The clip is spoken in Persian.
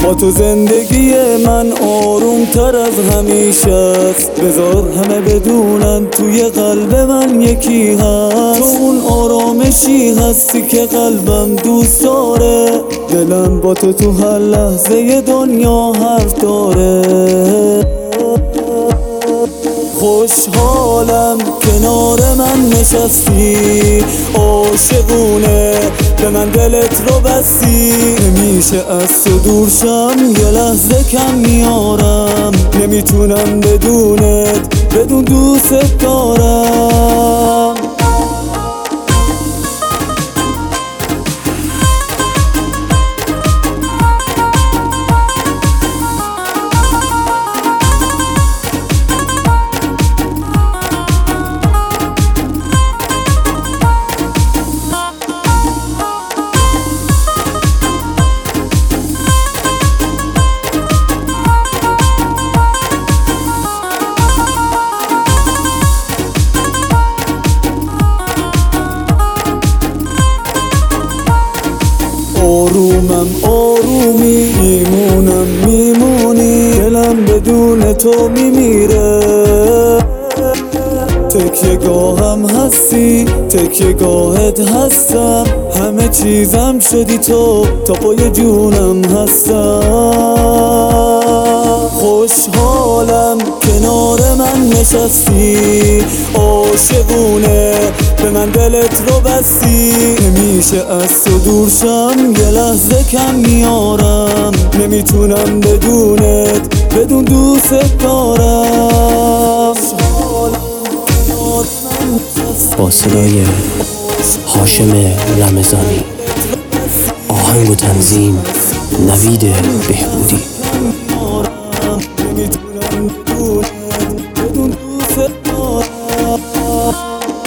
با تو زندگی من آروم تر از همیشه است. بذار همه بدونن توی قلب من یکی هست. تو اون آرامشی هستی که قلبم دوست داره. دلم با تو هر لحظه دنیا حرف داره. خوشحالم کنار من نشستی، عاشقونه به من دلت رو بستی. نمیشه از تو دور شم، یه لحظه کم میارم. نمیتونم بدون دوست دارم. آرومم آرومی، میمونی. دلم بدون تو میمیره. تکیه گاهم هستی، تکیه گاهت هستم. همه چیزم شدی تو، تا پای جونم هستم. خوشحالم کنار من نشستی، عاشقونه به من دلت رو بستی. نمیشه از تو دور شم، یه لحظه کم میارم. نمیتونم بدون دوست دارم. با صدای هاشم رمضانی، آهنگ و تنظیم نوید بهبودی. نمیتونم بدون دوست دارم.